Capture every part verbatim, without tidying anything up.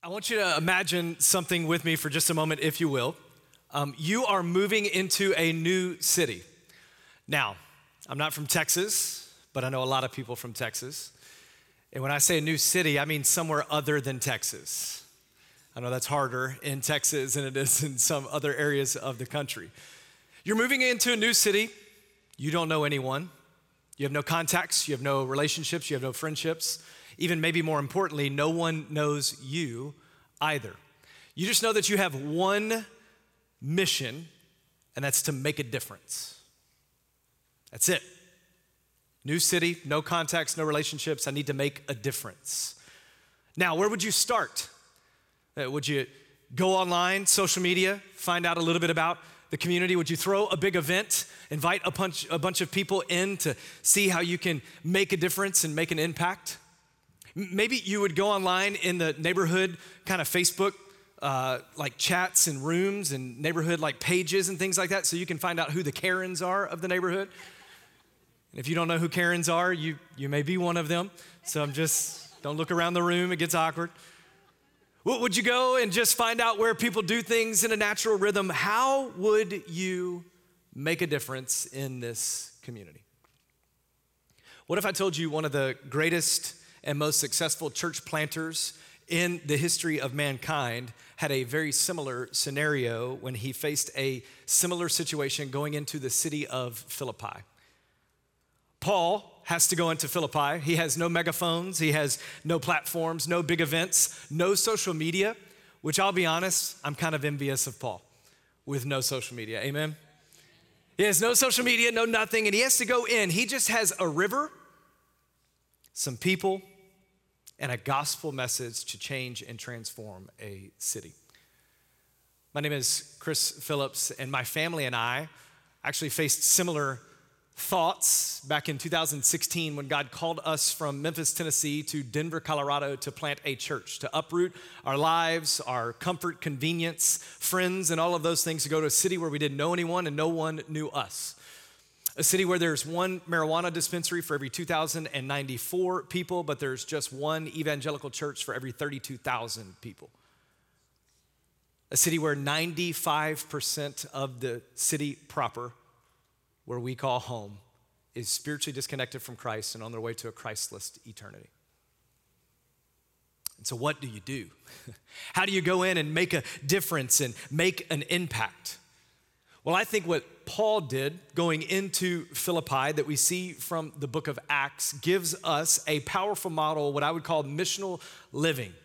I want you to imagine something with me for just a moment, if you will. Um, you are moving into a new city. Now, I'm not from Texas, but I know a lot of people from Texas. And when I say a new city, I mean somewhere other than Texas. I know that's harder in Texas than it is in some other areas of the country. You're moving into a new city. You don't know anyone. You have no contacts. You have no relationships. You have no friendships. Even maybe more importantly, no one knows you either. You just know that you have one mission, and that's to make a difference. That's it. New city, no contacts, no relationships. I need to make a difference. Now, where would you start? Uh, would you go online, social media, find out a little bit about the community? Would you throw a big event, invite a bunch, a bunch of people in to see how you can make a difference and make an impact? Maybe you would go online in the neighborhood kind of Facebook, uh, like chats and rooms and neighborhood like pages and things like that, so you can find out who the Karens are of the neighborhood. And if you don't know who Karens are, you, you may be one of them. So I'm just, don't look around the room, it gets awkward. Would you go and just find out where people do things in a natural rhythm? How would you make a difference in this community? What if I told you one of the greatest and most successful church planters in the history of mankind had a very similar scenario when he faced a similar situation going into the city of Philippi? Paul has to go into Philippi. He has no megaphones, he has no platforms, no big events, no social media, which I'll be honest, I'm kind of envious of Paul with no social media, amen? He has no social media, no nothing, and he has to go in. He just has a river, some people, and a gospel message to change and transform a city. My name is Chris Phillips, and my family and I actually faced similar thoughts back in two thousand sixteen when God called us from Memphis, Tennessee to Denver, Colorado to plant a church, to uproot our lives, our comfort, convenience, friends, and all of those things to go to a city where we didn't know anyone and no one knew us. A city where there's one marijuana dispensary for every two thousand ninety-four people, but there's just one evangelical church for every thirty-two thousand people. A city where ninety-five percent of the city proper, where we call home, is spiritually disconnected from Christ and on their way to a Christless eternity. And so what do you do? How do you go in and make a difference and make an impact? Well, I think what Paul did going into Philippi that we see from the book of Acts gives us a powerful model, what I would call missional living.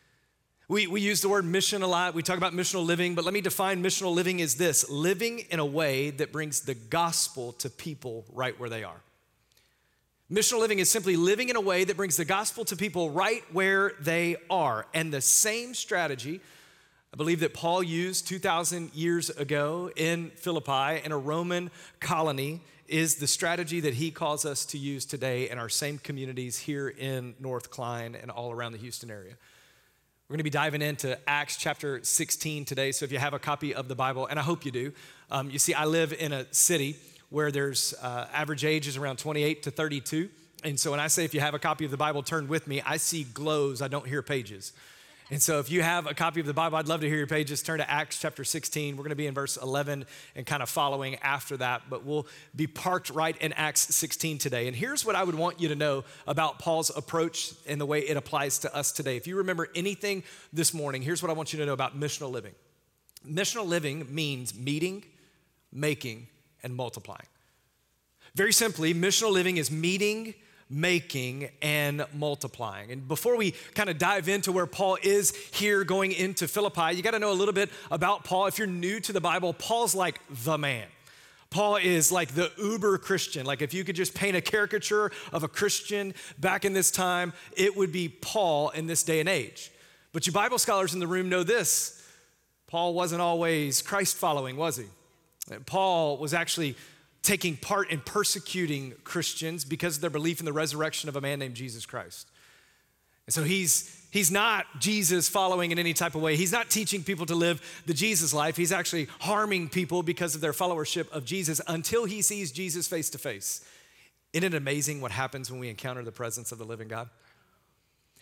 We, we use the word mission a lot. We talk about missional living, but let me define missional living as this: living in a way that brings the gospel to people right where they are. Missional living is simply living in a way that brings the gospel to people right where they are. And the same strategy, I believe, that Paul used two thousand years ago in Philippi in a Roman colony is the strategy that he calls us to use today in our same communities here in North Klein and all around the Houston area. We're gonna be diving into Acts chapter sixteen today, so if you have a copy of the Bible, and I hope you do, um, you see I live in a city where there's uh, average age is around twenty-eight to thirty-two, and so when I say if you have a copy of the Bible, turn with me, I see glows, I don't hear pages. And so if you have a copy of the Bible, I'd love to hear your pages. Turn to Acts chapter sixteen. We're gonna be in verse eleven and kind of following after that, but we'll be parked right in Acts sixteen today. And here's what I would want you to know about Paul's approach and the way it applies to us today. If you remember anything this morning, here's what I want you to know about missional living. Missional living means meeting, making, and multiplying. Very simply, missional living is meeting, making, and multiplying. And before we kind of dive into where Paul is here going into Philippi, you got to know a little bit about Paul. If you're new to the Bible, Paul's like the man. Paul is like the uber Christian. Like if you could just paint a caricature of a Christian back in this time, it would be Paul in this day and age. But you Bible scholars in the room know this: Paul wasn't always Christ following, was he? Paul was actually taking part in persecuting Christians because of their belief in the resurrection of a man named Jesus Christ. And so he's, he's not Jesus following in any type of way. He's not teaching people to live the Jesus life. He's actually harming people because of their followership of Jesus until he sees Jesus face to face. Isn't it amazing what happens when we encounter the presence of the living God?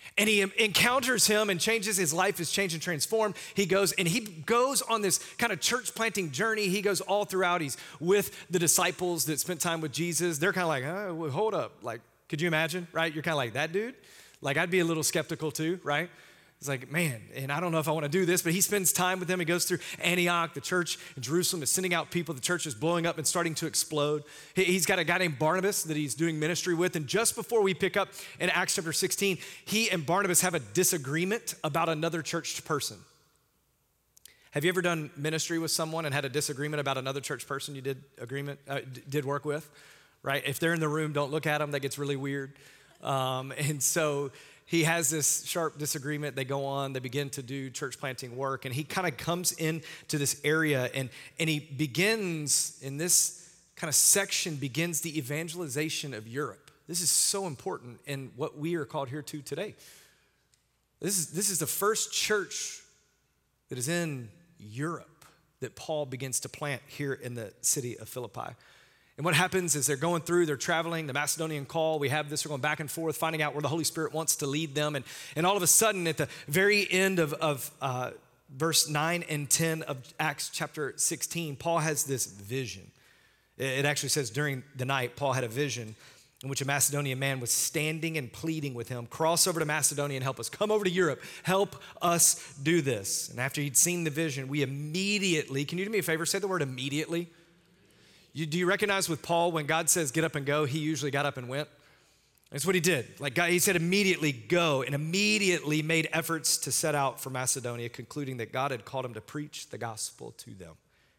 And he encounters him and changes, his life is changed and transformed. He goes and he goes on this kind of church planting journey. He goes all throughout. He's with the disciples that spent time with Jesus. They're kind of like, oh, well, hold up. Like, could you imagine, right? You're kind of like, that dude? Like, I'd be a little skeptical too, right? It's like, man, and I don't know if I want to do this, but he spends time with them. He goes through Antioch. The church in Jerusalem is sending out people. The church is blowing up and starting to explode. He's got a guy named Barnabas that he's doing ministry with. And just before we pick up in Acts chapter sixteen, he and Barnabas have a disagreement about another church person. Have you ever done ministry with someone and had a disagreement about another church person you did agreement, uh, did work with, right? If they're in the room, don't look at them. That gets really weird. Um, and so he has this sharp disagreement. They go on, they begin to do church planting work, and he kind of comes into this area and, and he begins, in this kind of section, begins the evangelization of Europe. This is so important in what we are called here to today. This is, this is the first church that is in Europe that Paul begins to plant here in the city of Philippi. And what happens is they're going through, they're traveling, the Macedonian call, we have this, we're going back and forth, finding out where the Holy Spirit wants to lead them. And, and all of a sudden, at the very end of, of uh, verse nine and ten of Acts chapter sixteen, Paul has this vision. It actually says during the night, Paul had a vision in which a Macedonian man was standing and pleading with him, cross over to Macedonia and help us. Come over to Europe, help us do this. And after he'd seen the vision, we immediately, can you do me a favor, say the word immediately? You, do you recognize with Paul, when God says get up and go, he usually got up and went? That's what he did. Like God, he said immediately go, and immediately made efforts to set out for Macedonia, concluding that God had called him to preach the gospel to them.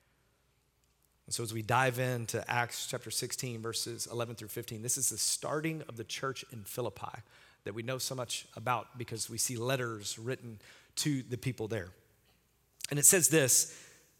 And so as we dive into Acts chapter sixteen, verses eleven through fifteen, this is the starting of the church in Philippi that we know so much about because we see letters written to the people there. And it says this,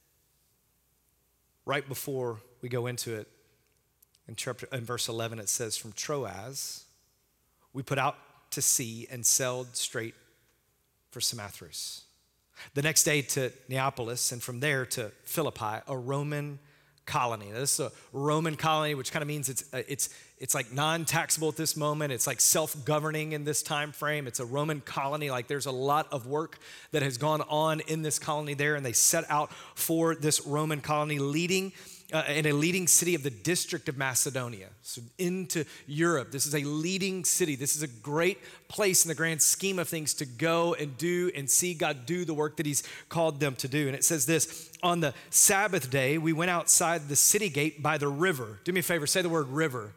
right before we go into it, in, chapter, in verse eleven, it says, from Troas, we put out to sea and sailed straight for Samothrace. The next day to Neapolis, and from there to Philippi, a Roman colony. Now, this is a Roman colony, which kind of means it's, uh, it's, it's like non-taxable at this moment. It's like self-governing in this time frame. It's a Roman colony. Like there's a lot of work that has gone on in this colony there, and they set out for this Roman colony, leading Uh, in a leading city of the district of Macedonia, so into Europe. This is a leading city. This is a great place in the grand scheme of things to go and do and see God do the work that he's called them to do. And it says this, on the Sabbath day, we went outside the city gate by the river. Do me a favor, say the word river.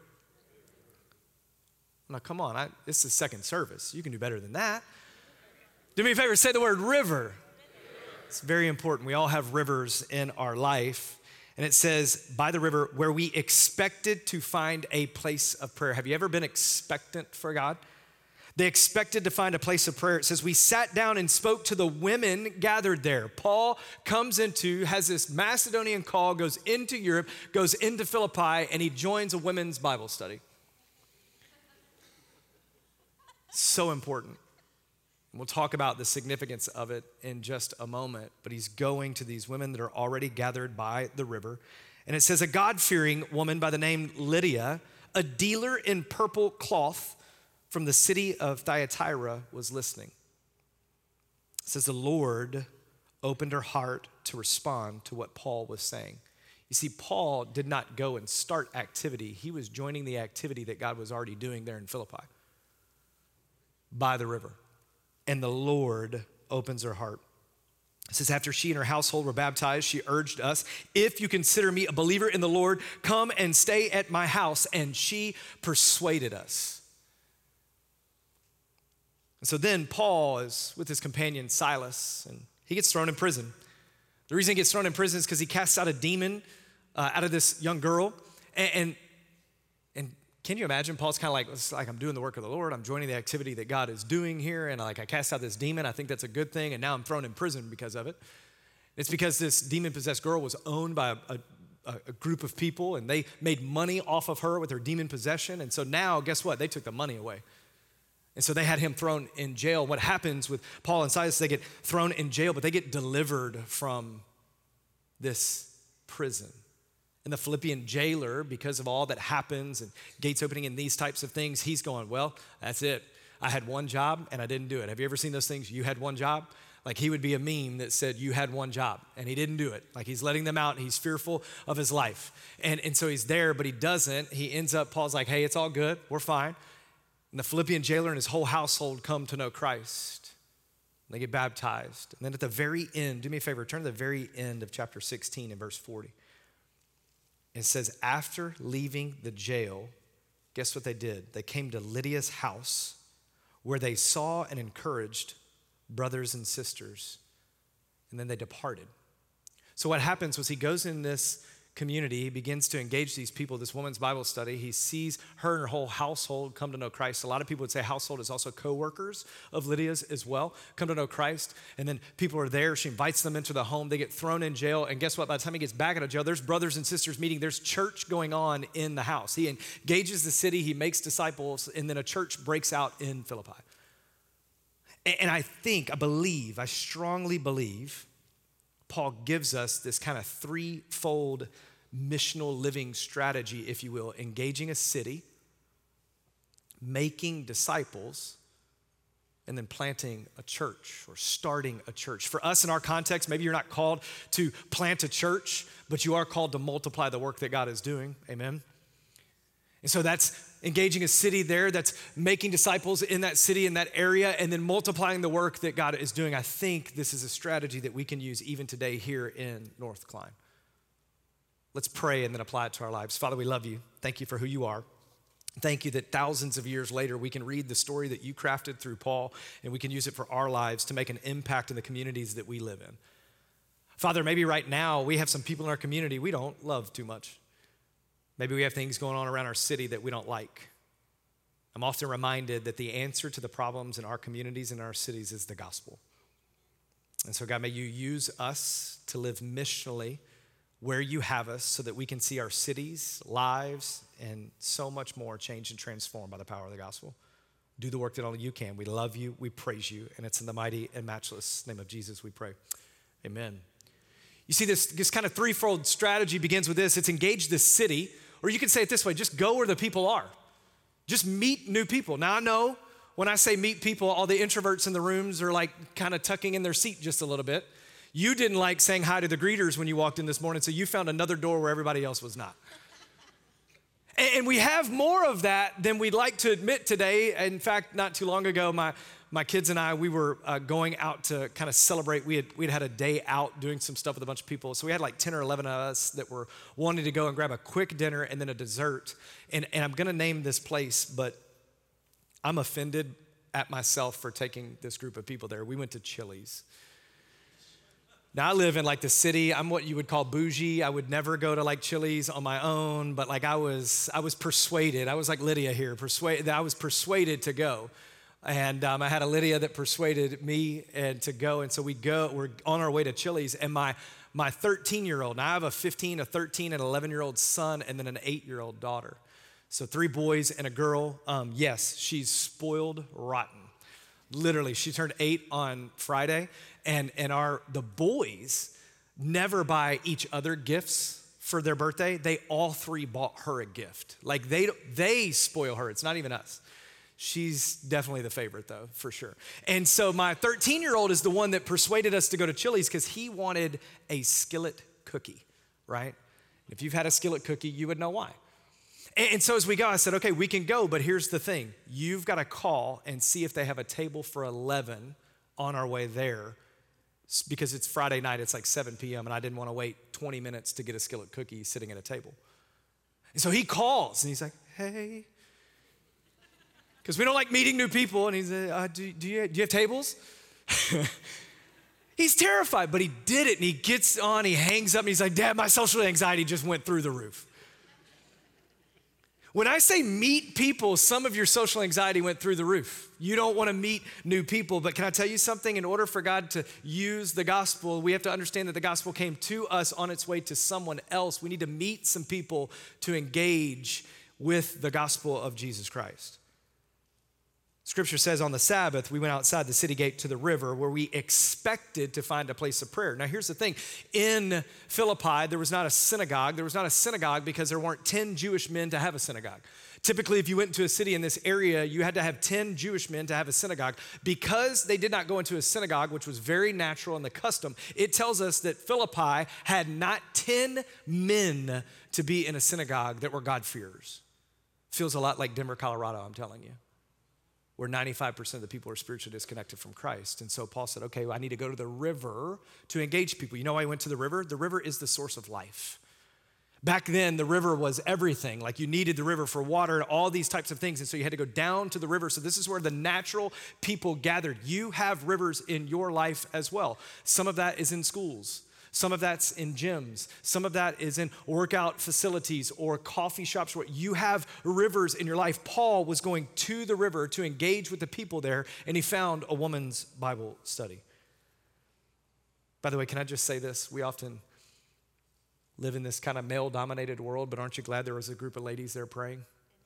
Now, come on, I, this is second service. You can do better than that. Do me a favor, say the word river. It's very important. We all have rivers in our life. And it says, by the river, where we expected to find a place of prayer. Have you ever been expectant for God? They expected to find a place of prayer. It says, we sat down and spoke to the women gathered there. Paul comes into, has this Macedonian call, goes into Europe, goes into Philippi, and he joins a women's Bible study. So important. We'll talk about the significance of it in just a moment, but he's going to these women that are already gathered by the river. And it says, a God-fearing woman by the name Lydia, a dealer in purple cloth from the city of Thyatira, was listening. It says, the Lord opened her heart to respond to what Paul was saying. You see, Paul did not go and start activity. He was joining the activity that God was already doing there in Philippi by the river. And the Lord opens her heart. It says, after she and her household were baptized, she urged us, if you consider me a believer in the Lord, come and stay at my house. And she persuaded us. And so then Paul is with his companion Silas, and he gets thrown in prison. The reason he gets thrown in prison is because he casts out a demon uh, out of this young girl. And, and, and can you imagine? Paul's kind of like, it's like I'm doing the work of the Lord. I'm joining the activity that God is doing here. And like I cast out this demon. I think that's a good thing. And now I'm thrown in prison because of it. It's because this demon-possessed girl was owned by a, a, a group of people, and they made money off of her with her demon possession. And so now, guess what? They took the money away. And so they had him thrown in jail. What happens with Paul and Silas, they get thrown in jail, but they get delivered from this prison. And the Philippian jailer, because of all that happens and gates opening and these types of things, he's going, well, that's it. I had one job and I didn't do it. Have you ever seen those things? You had one job? Like he would be a meme that said you had one job and he didn't do it. Like he's letting them out and he's fearful of his life. And, and so he's there, but he doesn't. He ends up, Paul's like, hey, it's all good. We're fine. And the Philippian jailer and his whole household come to know Christ. They get baptized. And then at the very end, do me a favor, turn to the very end of chapter sixteen and verse forty. It says, after leaving the jail, guess what they did? They came to Lydia's house where they saw and encouraged brothers and sisters, and then they departed. So what happens was he goes in this community, he begins to engage these people, this woman's Bible study. He sees her and her whole household come to know Christ. A lot of people would say household is also co-workers of Lydia's as well, come to know Christ. And then people are there. She invites them into the home. They get thrown in jail. And guess what? By the time he gets back out of jail, there's brothers and sisters meeting. There's church going on in the house. He engages the city. He makes disciples. And then a church breaks out in Philippi. And I think, I believe, I strongly believe Paul gives us this kind of threefold missional living strategy, if you will, engaging a city, making disciples, and then planting a church or starting a church. For us in our context, maybe you're not called to plant a church, but you are called to multiply the work that God is doing. Amen. And so that's engaging a city there, that's making disciples in that city, in that area, and then multiplying the work that God is doing. I think this is a strategy that we can use even today here in North Klein. Let's pray and then apply it to our lives. Father, we love you. Thank you for who you are. Thank you that thousands of years later, we can read the story that you crafted through Paul, and we can use it for our lives to make an impact in the communities that we live in. Father, maybe right now we have some people in our community we don't love too much. Maybe we have things going on around our city that we don't like. I'm often reminded that the answer to the problems in our communities and our cities is the gospel. And so God, may you use us to live missionally where you have us so that we can see our cities, lives, and so much more changed and transformed by the power of the gospel. Do the work that only you can. We love you, we praise you, and it's in the mighty and matchless name of Jesus we pray. Amen. You see, this, this kind of threefold strategy begins with this. It's engage the city. Or you can say it this way, just go where the people are. Just meet new people. Now I know when I say meet people, all the introverts in the rooms are like kind of tucking in their seat just a little bit. You didn't like saying hi to the greeters when you walked in this morning, so you found another door where everybody else was not. And we have more of that than we'd like to admit today. In fact, not too long ago, my My kids and I, we were uh, going out to kind of celebrate. We had we'd had a day out doing some stuff with a bunch of people. So we had like ten or eleven of us that were wanting to go and grab a quick dinner and then a dessert. And, and I'm going to name this place, but I'm offended at myself for taking this group of people there. We went to Chili's. Now I live in like the city. I'm what you would call bougie. I would never go to like Chili's on my own, but like I was, I was persuaded. I was like Lydia here, persuaded. I was persuaded to go. And um, I had a Lydia that persuaded me and to go. And so we go, we're on our way to Chili's. And my my thirteen-year-old, now I have a fifteen, a thirteen, and eleven-year-old son, and then an eight-year-old daughter. So three boys and a girl. Um, yes, she's spoiled rotten. Literally, she turned eight on Friday. And, and our the boys never buy each other gifts for their birthday. They all three bought her a gift. Like they they spoil her. It's not even us. She's definitely the favorite though, for sure. And so my thirteen-year-old is the one that persuaded us to go to Chili's because he wanted a skillet cookie, right? If you've had a skillet cookie, you would know why. And, and so as we go, I said, okay, we can go, but here's the thing. You've got to call and see if they have a table for eleven on our way there because it's Friday night, it's like seven p.m. and I didn't want to wait twenty minutes to get a skillet cookie sitting at a table. And so he calls and he's like, hey, because we don't like meeting new people. And he's like, uh, do, do, you, do you have tables? He's terrified, but he did it. And he gets on, he hangs up, and he's like, Dad, my social anxiety just went through the roof. When I say meet people, some of your social anxiety went through the roof. You don't want to meet new people, but can I tell you something? In order for God to use the gospel, we have to understand that the gospel came to us on its way to someone else. We need to meet some people to engage with the gospel of Jesus Christ. Scripture says on the Sabbath, we went outside the city gate to the river where we expected to find a place of prayer. Now, here's the thing. In Philippi, there was not a synagogue. There was not a synagogue because there weren't ten Jewish men to have a synagogue. Typically, if you went into a city in this area, you had to have ten Jewish men to have a synagogue. Because they did not go into a synagogue, which was very natural in the custom, it tells us that Philippi had not ten men to be in a synagogue that were God-fearers. Feels a lot like Denver, Colorado, I'm telling you, where ninety-five percent of the people are spiritually disconnected from Christ. And so Paul said, okay, well, I need to go to the river to engage people. You know why I went to the river? The river is the source of life. Back then, the river was everything. Like you needed the river for water and all these types of things. And so you had to go down to the river. So this is where the natural people gathered. You have rivers in your life as well. Some of that is in schools. Some of that's in gyms. Some of that is in workout facilities or coffee shops where you have rivers in your life. Paul was going to the river to engage with the people there, and he found a woman's Bible study. By the way, can I just say this? We often live in this kind of male-dominated world, but aren't you glad there was a group of ladies there praying?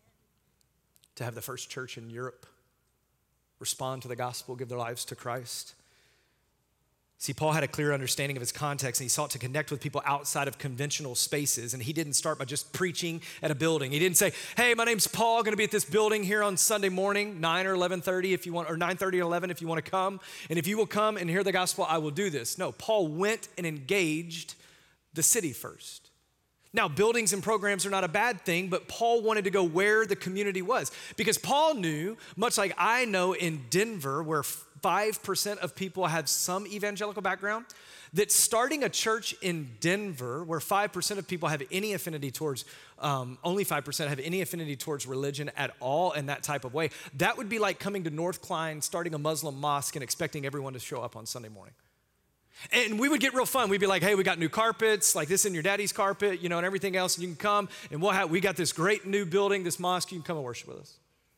To have the first church in Europe respond to the gospel, give their lives to Christ. See, Paul had a clear understanding of his context, and he sought to connect with people outside of conventional spaces, and he didn't start by just preaching at a building. He didn't say, hey, my name's Paul, going to be at this building here on Sunday morning, nine or eleven thirty if you want, or nine thirty or eleven if you want to come, and if you will come and hear the gospel, I will do this. No, Paul went and engaged the city first. Now, buildings and programs are not a bad thing, but Paul wanted to go where the community was, because Paul knew, much like I know in Denver, where five percent of people have some evangelical background, that starting a church in Denver where five percent of people have any affinity towards, um, only five percent have any affinity towards religion at all in that type of way, that would be like coming to North Klein, starting a Muslim mosque and expecting everyone to show up on Sunday morning. And we would get real fun. We'd be like, hey, we got new carpets, like this in your daddy's carpet, you know, and everything else, and you can come, and we'll have, we got this great new building, this mosque, you can come and worship with us.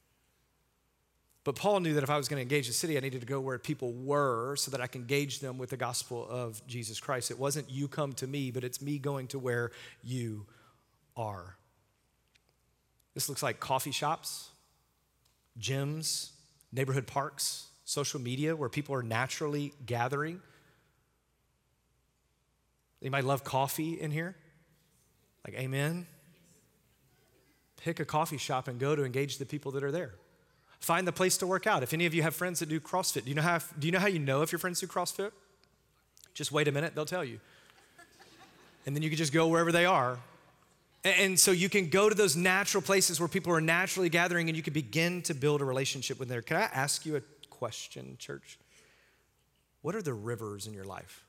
But Paul knew that if I was going to engage the city, I needed to go where people were so that I can engage them with the gospel of Jesus Christ. It wasn't you come to me, but it's me going to where you are. This looks like coffee shops, gyms, neighborhood parks, social media where people are naturally gathering. Anybody love coffee in here? Like, amen? Pick a coffee shop and go to engage the people that are there. Find the place to work out. If any of you have friends that do CrossFit, do you know how, do you know how you know if your friends do CrossFit? Just wait a minute, they'll tell you. And then you can just go wherever they are. And so you can go to those natural places where people are naturally gathering and you can begin to build a relationship with them. Can I ask you a question, church? What are the rivers in your life?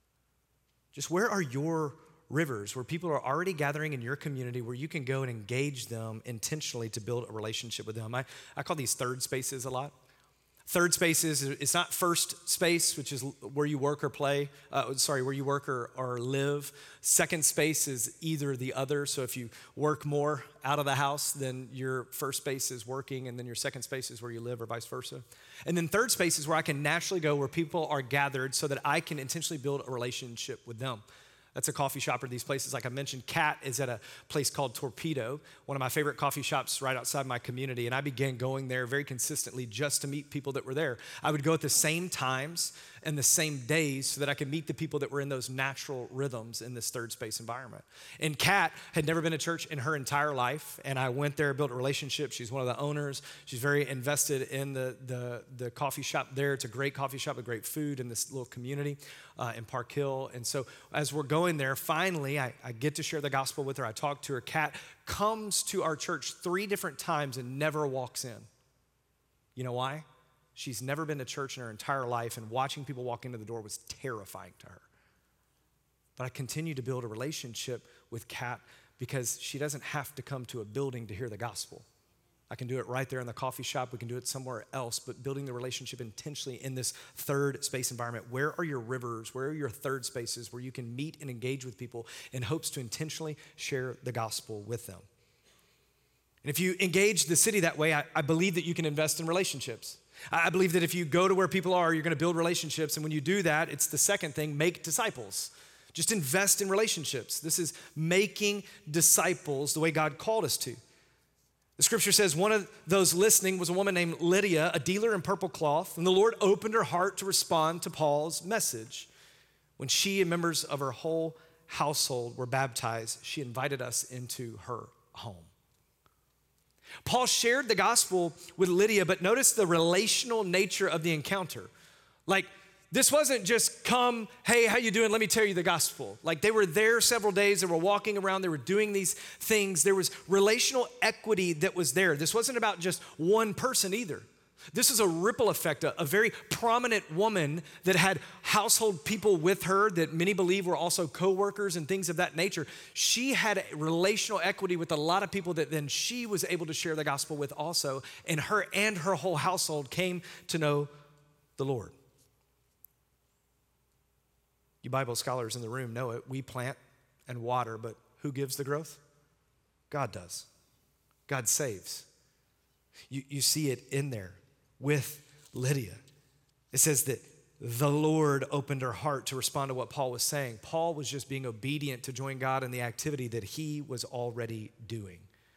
Just where are your rivers where people are already gathering in your community where you can go and engage them intentionally to build a relationship with them? I, I call these third spaces a lot. Third spaces, it's not first space, which is where you work or play, uh, sorry, where you work or, or live. Second space is either the other. So if you work more out of the house, then your first space is working, and then your second space is where you live, or vice versa. And then third space is where I can naturally go where people are gathered so that I can intentionally build a relationship with them. That's a coffee shop or these places. Like I mentioned, Kat is at a place called Torpedo, one of my favorite coffee shops right outside my community. And I began going there very consistently just to meet people that were there. I would go at the same times and the same days so that I could meet the people that were in those natural rhythms in this third space environment. And Kat had never been to church in her entire life. And I went there, built a relationship. She's one of the owners. She's very invested in the, the, the coffee shop there. It's a great coffee shop with great food in this little community uh, in Park Hill. And so as we're going there, finally, I, I get to share the gospel with her. I talk to her. Kat comes to our church three different times and never walks in. You know why? She's never been to church in her entire life, and watching people walk into the door was terrifying to her. But I continue to build a relationship with Kat because she doesn't have to come to a building to hear the gospel. I can do it right there in the coffee shop. We can do it somewhere else, but building the relationship intentionally in this third space environment. Where are your rivers? Where are your third spaces where you can meet and engage with people in hopes to intentionally share the gospel with them? And if you engage the city that way, I, I believe that you can invest in relationships. I believe that if you go to where people are, you're going to build relationships. And when you do that, it's the second thing, make disciples. Just invest in relationships. This is making disciples the way God called us to. The scripture says one of those listening was a woman named Lydia, a dealer in purple cloth, and the Lord opened her heart to respond to Paul's message. When she and members of her whole household were baptized, she invited us into her home. Paul shared the gospel with Lydia, but notice the relational nature of the encounter. Like, this wasn't just come, hey, how you doing? Let me tell you the gospel. Like, they were there several days. They were walking around. They were doing these things. There was relational equity that was there. This wasn't about just one person either. This is a ripple effect, a, a very prominent woman that had household people with her that many believe were also co-workers and things of that nature. She had a relational equity with a lot of people that then she was able to share the gospel with also, and her and her whole household came to know the Lord. You Bible scholars in the room know it. We plant and water, but who gives the growth? God does. God saves. You, you see it in there with Lydia. It says that the Lord opened her heart to respond to what Paul was saying. Paul was just being obedient to join God in the activity that he was already doing.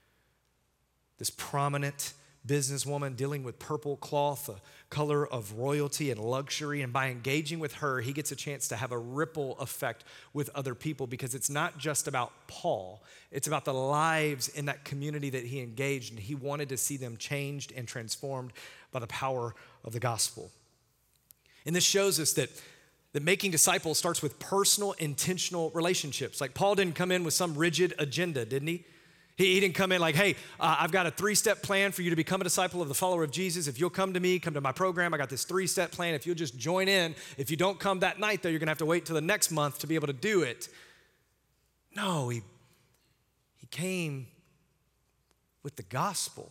This prominent businesswoman dealing with purple cloth, a color of royalty and luxury, and by engaging with her, he gets a chance to have a ripple effect with other people, because it's not just about Paul, it's about the lives in that community that he engaged, and he wanted to see them changed and transformed by the power of the gospel. And this shows us that that making disciples starts with personal, intentional relationships. Like, Paul didn't come in with some rigid agenda, didn't he? He, he didn't come in like, hey, uh, I've got a three-step plan for you to become a disciple of the follower of Jesus. If you'll come to me, come to my program, I got this three-step plan. If you'll just join in, if you don't come that night, though, you're gonna have to wait till the next month to be able to do it. No, he, he came with the gospel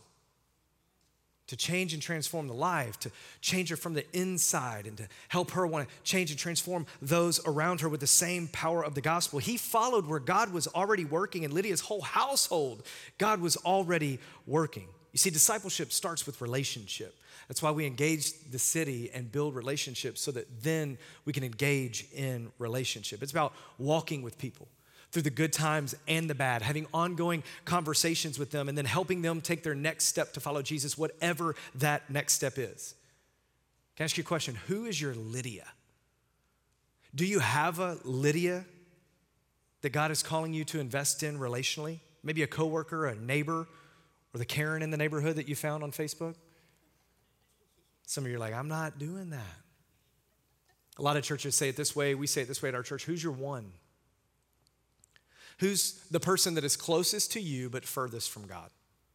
to change and transform the life, to change her from the inside, and to help her want to change and transform those around her with the same power of the gospel. He followed where God was already working. In Lydia's whole household, God was already working. You see, discipleship starts with relationship. That's why we engage the city and build relationships, so that then we can engage in relationship. It's about walking with people through the good times and the bad, having ongoing conversations with them, and then helping them take their next step to follow Jesus, whatever that next step is. Can I ask you a question? Who is your Lydia? Do you have a Lydia that God is calling you to invest in relationally? Maybe a coworker, a neighbor, or the Karen in the neighborhood that you found on Facebook? Some of you are like, I'm not doing that. A lot of churches say it this way. We say it this way at our church. Who's your one? Who's the person that is closest to you but furthest from God?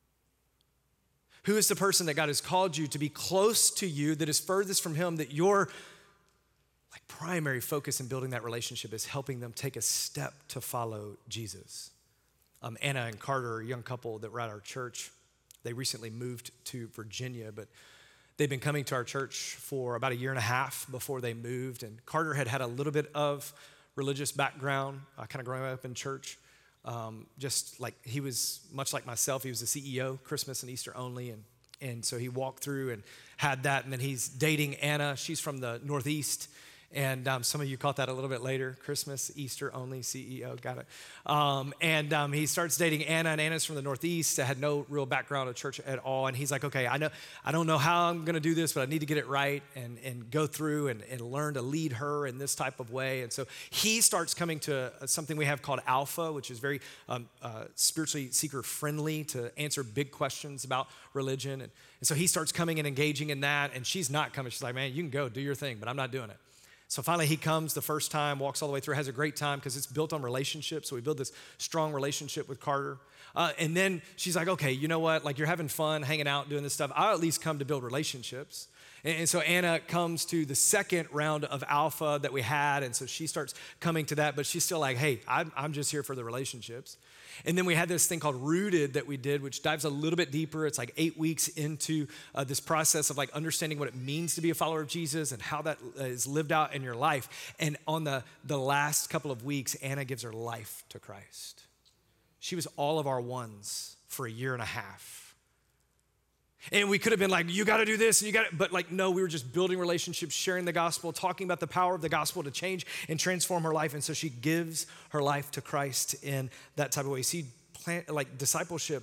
Who is the person that God has called you to be close to you, that is furthest from him, that your like primary focus in building that relationship is helping them take a step to follow Jesus? Um, Anna and Carter, a young couple that were at our church, they recently moved to Virginia, but they've been coming to our church for about a year and a half before they moved. And Carter had had a little bit of religious background, uh, kind of growing up in church. Um, just like he was, much like myself, he was the C E O, Christmas and Easter only. And, and so he walked through and had that. And then he's dating Anna. She's from the Northeast. And um, some of you caught that a little bit later. Christmas, Easter only, C E O, got it. Um, and um, he starts dating Anna, and Anna's from the Northeast, that had no real background of church at all. And he's like, okay, I know, I don't know how I'm gonna do this, but I need to get it right and, and go through and, and learn to lead her in this type of way. And so he starts coming to something we have called Alpha, which is very um, uh, spiritually seeker friendly, to answer big questions about religion. And, and so he starts coming and engaging in that, and she's not coming. She's like, man, you can go do your thing, but I'm not doing it. So finally he comes the first time, walks all the way through, has a great time because it's built on relationships. So we build this strong relationship with Carter. Uh, and then she's like, okay, you know what? Like, you're having fun, hanging out, doing this stuff. I'll at least come to build relationships. And, and so Anna comes to the second round of Alpha that we had. And so she starts coming to that, but she's still like, hey, I'm, I'm just here for the relationships. And then we had this thing called Rooted that we did, which dives a little bit deeper. It's like eight weeks into uh, this process of like understanding what it means to be a follower of Jesus and how that is lived out in your life. And on the, the last couple of weeks, Anna gives her life to Christ. She was all of our ones for a year and a half. And we could have been like, you got to do this and you got to, but like, no, we were just building relationships, sharing the gospel, talking about the power of the gospel to change and transform her life. And so she gives her life to Christ in that type of way. See, plant, like discipleship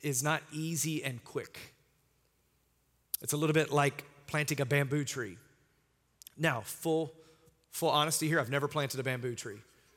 is not easy and quick. It's a little bit like planting a bamboo tree. Now, full, full honesty here, I've never planted a bamboo tree.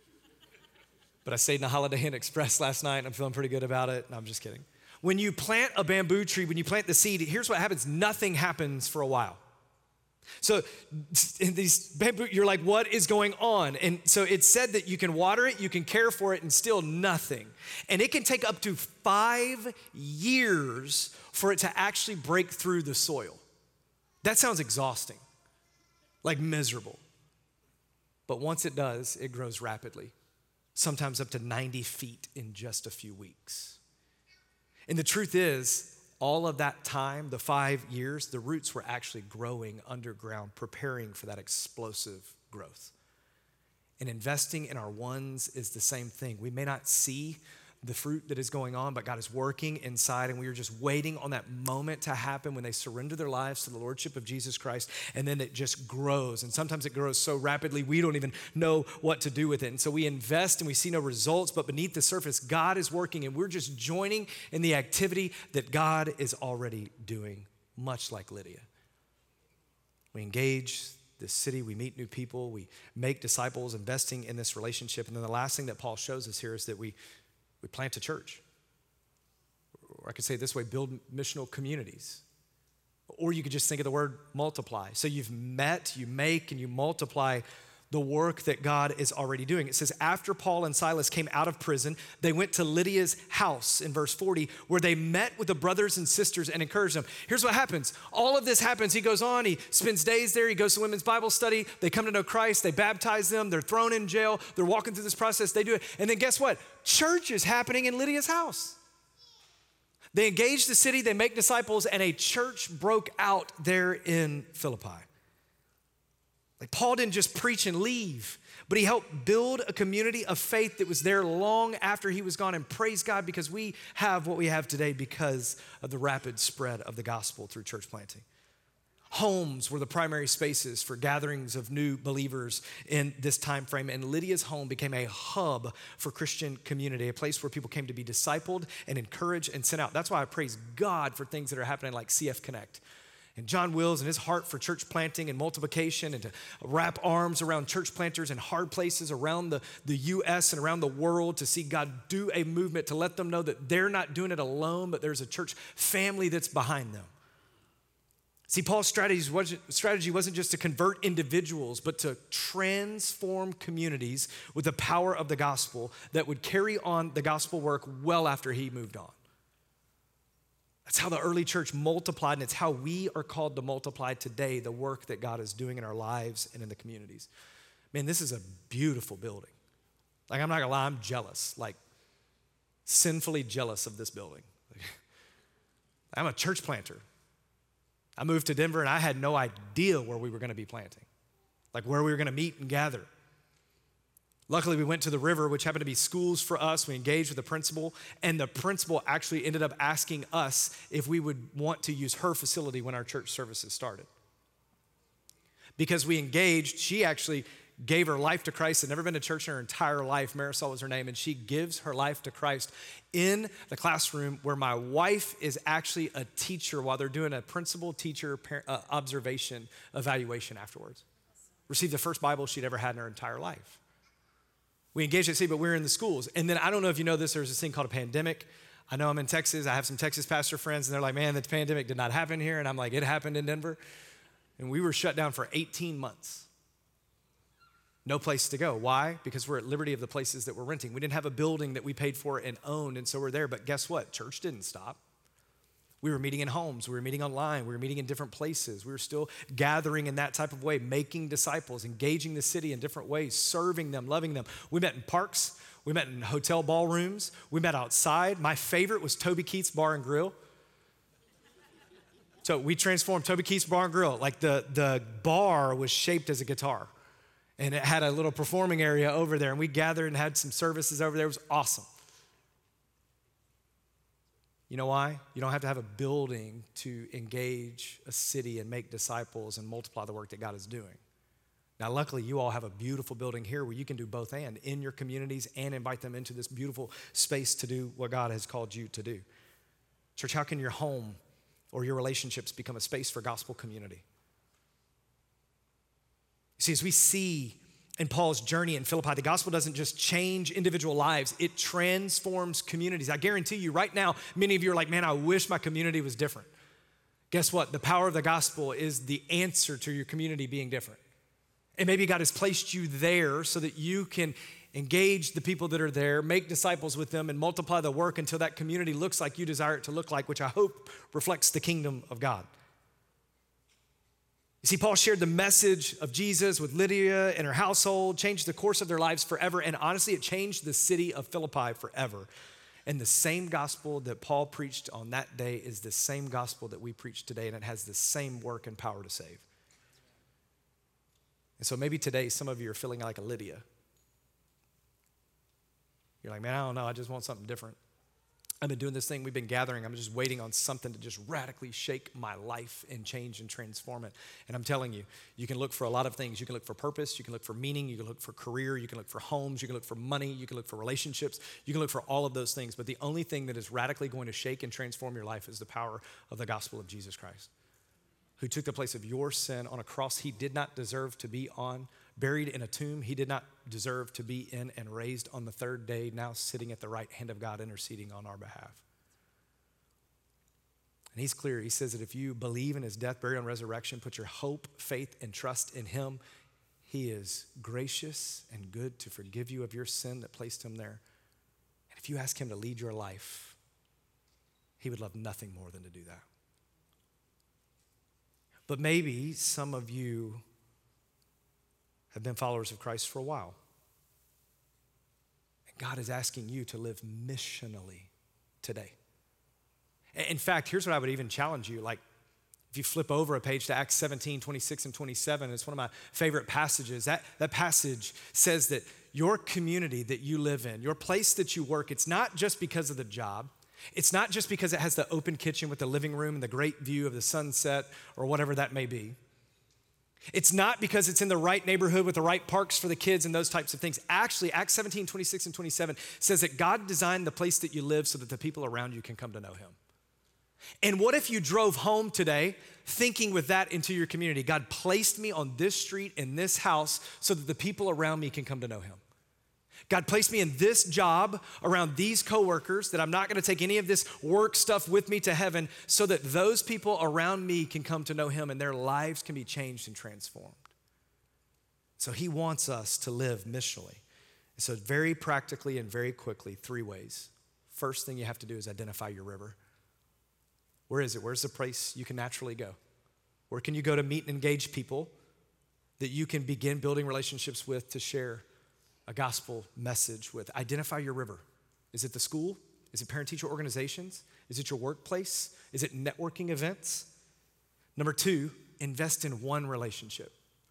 But I stayed in a Holiday Inn Express last night, and I'm feeling pretty good about it. No, I'm just kidding. When you plant a bamboo tree, when you plant the seed, here's what happens. Nothing happens for a while. So in these bamboo, you're like, what is going on? And so it's said that you can water it, you can care for it, and still nothing. And it can take up to five years for it to actually break through the soil. That sounds exhausting, like miserable. But once it does, it grows rapidly, sometimes up to ninety feet in just a few weeks. And the truth is, all of that time, the five years, the roots were actually growing underground, preparing for that explosive growth. And investing in our ones is the same thing. We may not see the fruit that is going on, but God is working inside, and we are just waiting on that moment to happen when they surrender their lives to the Lordship of Jesus Christ, and then it just grows. And sometimes it grows so rapidly, we don't even know what to do with it. And so we invest and we see no results, but beneath the surface, God is working, and we're just joining in the activity that God is already doing, much like Lydia. We engage this city, we meet new people, we make disciples, investing in this relationship. And then the last thing that Paul shows us here is that we We plant a church. Or I could say it this way, build missional communities. Or you could just think of the word multiply. So you've met, you make, and you multiply the work that God is already doing. It says, after Paul and Silas came out of prison, they went to Lydia's house in verse forty, where they met with the brothers and sisters and encouraged them. Here's what happens. All of this happens. He goes on, he spends days there. He goes to women's Bible study. They come to know Christ. They baptize them. They're thrown in jail. They're walking through this process. They do it. And then guess what? Church is happening in Lydia's house. They engage the city. They make disciples, and a church broke out there in Philippi. Like Paul didn't just preach and leave, but he helped build a community of faith that was there long after he was gone. And praise God, because we have what we have today because of the rapid spread of the gospel through church planting. Homes were the primary spaces for gatherings of new believers in this time frame. And Lydia's home became a hub for Christian community, a place where people came to be discipled and encouraged and sent out. That's why I praise God for things that are happening like C F Connect. And John Wills and his heart for church planting and multiplication, and to wrap arms around church planters in hard places around the, the U S and around the world, to see God do a movement to let them know that they're not doing it alone, but there's a church family that's behind them. See, Paul's strategy wasn't, strategy wasn't just to convert individuals, but to transform communities with the power of the gospel that would carry on the gospel work well after he moved on. That's how the early church multiplied, and it's how we are called to multiply today the work that God is doing in our lives and in the communities. Man, this is a beautiful building. Like, I'm not gonna lie, I'm jealous, like sinfully jealous of this building. I'm a church planter. I moved to Denver and I had no idea where we were gonna be planting, like where we were gonna meet and gather. Luckily, we went to the river, which happened to be schools for us. We engaged with the principal, and the principal actually ended up asking us if we would want to use her facility when our church services started. Because we engaged, she actually gave her life to Christ, had never been to church in her entire life. Marisol was her name, and she gives her life to Christ in the classroom where my wife is actually a teacher while they're doing a principal-teacher uh, observation evaluation afterwards. Received the first Bible she'd ever had in her entire life. We engaged at sea, but we were in the schools. And then I don't know if you know this, there's this thing called a pandemic. I know I'm in Texas. I have some Texas pastor friends, and they're like, man, the pandemic did not happen here. And I'm like, it happened in Denver. And we were shut down for eighteen months. No place to go. Why? Because we're at liberty of the places that we're renting. We didn't have a building that we paid for and owned, and so we're there. But guess what? Church didn't stop. We were meeting in homes, we were meeting online, we were meeting in different places. We were still gathering in that type of way, making disciples, engaging the city in different ways, serving them, loving them. We met in parks, we met in hotel ballrooms, we met outside. My favorite was Toby Keith's Bar and Grill. So we transformed Toby Keith's Bar and Grill. Like the, the bar was shaped as a guitar, and it had a little performing area over there, and we gathered and had some services over there. It was awesome. You know why? You don't have to have a building to engage a city and make disciples and multiply the work that God is doing. Now, luckily, you all have a beautiful building here where you can do both and in your communities and invite them into this beautiful space to do what God has called you to do. Church, how can your home or your relationships become a space for gospel community? See, as we see in Paul's journey in Philippi, the gospel doesn't just change individual lives, it transforms communities. I guarantee you right now, many of you are like, man, I wish my community was different. Guess what? The power of the gospel is the answer to your community being different. And maybe God has placed you there so that you can engage the people that are there, make disciples with them, and multiply the work until that community looks like you desire it to look like, which I hope reflects the kingdom of God. You see, Paul shared the message of Jesus with Lydia and her household, changed the course of their lives forever, and honestly, it changed the city of Philippi forever. And the same gospel that Paul preached on that day is the same gospel that we preach today, and it has the same work and power to save. And so maybe today, some of you are feeling like a Lydia. You're like, man, I don't know, I just want something different. I've been doing this thing, we've been gathering, I'm just waiting on something to just radically shake my life and change and transform it. And I'm telling you, you can look for a lot of things. You can look for purpose, you can look for meaning, you can look for career, you can look for homes, you can look for money, you can look for relationships, you can look for all of those things. But the only thing that is radically going to shake and transform your life is the power of the gospel of Jesus Christ, who took the place of your sin on a cross he did not deserve to be on, buried in a tomb he did not deserve to be in, and raised on the third day, now sitting at the right hand of God, interceding on our behalf. And he's clear. He says that if you believe in his death, burial, and resurrection, put your hope, faith, and trust in him, he is gracious and good to forgive you of your sin that placed him there. And if you ask him to lead your life, he would love nothing more than to do that. But maybe some of you have been followers of Christ for a while. And God is asking you to live missionally today. In fact, here's what I would even challenge you. Like, if you flip over a page to Acts seventeen, twenty-six and twenty-seven, it's one of my favorite passages. That, that passage says that your community that you live in, your place that you work, it's not just because of the job. It's not just because it has the open kitchen with the living room and the great view of the sunset or whatever that may be. It's not because it's in the right neighborhood with the right parks for the kids and those types of things. Actually, Acts seventeen, twenty-six and twenty-seven says that God designed the place that you live so that the people around you can come to know him. And what if you drove home today thinking with that into your community? God placed me on this street in this house so that the people around me can come to know him. God placed me in this job around these coworkers that I'm not going to take any of this work stuff with me to heaven so that those people around me can come to know him and their lives can be changed and transformed. So he wants us to live missionally. So very practically and very quickly, three ways. First thing you have to do is identify your river. Where is it? Where's the place you can naturally go? Where can you go to meet and engage people that you can begin building relationships with to share a gospel message with? Identify your river. Is it the school? Is it parent-teacher organizations? Is it your workplace? Is it networking events? Number two, invest in one relationship.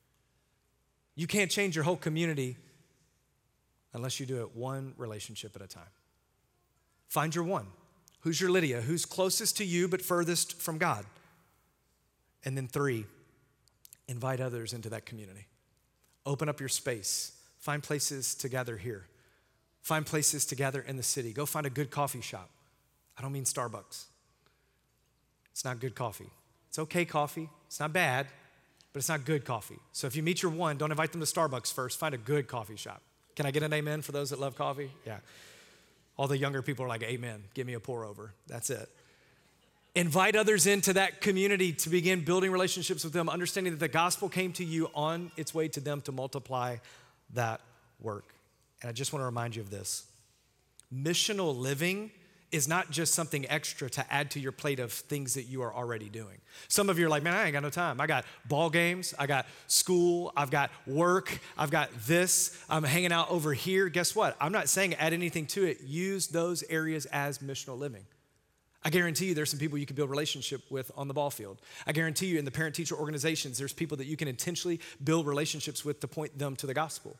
You can't change your whole community unless you do it one relationship at a time. Find your one. Who's your Lydia? Who's closest to you but furthest from God? And then three, invite others into that community. Open up your space. Find places to gather here. Find places to gather in the city. Go find a good coffee shop. I don't mean Starbucks. It's not good coffee. It's okay coffee. It's not bad, but it's not good coffee. So if you meet your one, don't invite them to Starbucks first. Find a good coffee shop. Can I get an amen for those that love coffee? Yeah. All the younger people are like, amen. Give me a pour over. That's it. Invite others into that community to begin building relationships with them, understanding that the gospel came to you on its way to them to multiply that work. And I just want to remind you of this. Missional living is not just something extra to add to your plate of things that you are already doing. Some of you are like, man, I ain't got no time. I got ball games, I got school, I've got work, I've got this, I'm hanging out over here. Guess what? I'm not saying add anything to it. Use those areas as missional living. I guarantee you there's some people you can build relationship with on the ball field. I guarantee you in the parent-teacher organizations, there's people that you can intentionally build relationships with to point them to the gospel.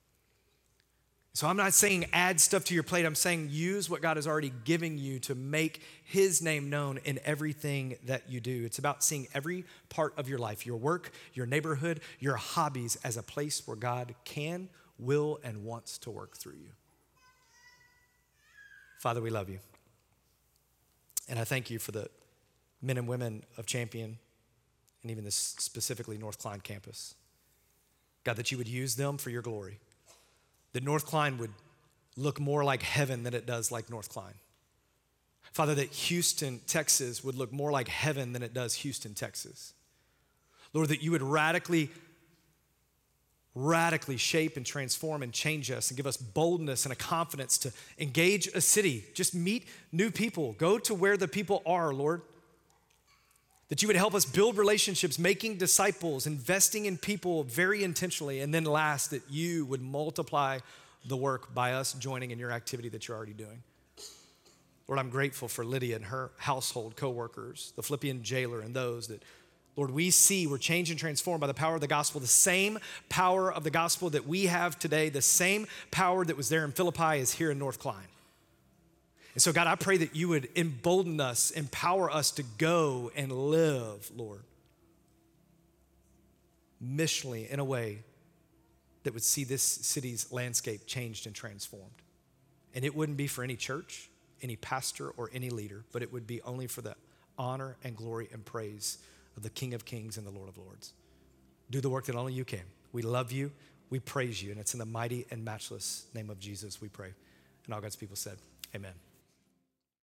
So I'm not saying add stuff to your plate. I'm saying use what God is already giving you to make his name known in everything that you do. It's about seeing every part of your life, your work, your neighborhood, your hobbies as a place where God can, will, and wants to work through you. Father, we love you. And I thank you for the men and women of Champion and even this specifically North Klein campus. God, that you would use them for your glory. That North Klein would look more like heaven than it does like North Klein. Father, that Houston, Texas would look more like heaven than it does Houston, Texas. Lord, that you would radically, radically shape and transform and change us and give us boldness and a confidence to engage a city. Just meet new people. Go to where the people are, Lord. That you would help us build relationships, making disciples, investing in people very intentionally. And then last, that you would multiply the work by us joining in your activity that you're already doing. Lord, I'm grateful for Lydia and her household co-workers, the Philippian jailer and those that, Lord, we see we're changed and transformed by the power of the gospel, the same power of the gospel that we have today, the same power that was there in Philippi is here in North Klein. And so, God, I pray that you would embolden us, empower us to go and live, Lord, missionally in a way that would see this city's landscape changed and transformed. And it wouldn't be for any church, any pastor, or any leader, but it would be only for the honor and glory and praise of the King of Kings and the Lord of Lords. Do the work that only you can. We love you, we praise you, and it's in the mighty and matchless name of Jesus we pray. And all God's people said, amen.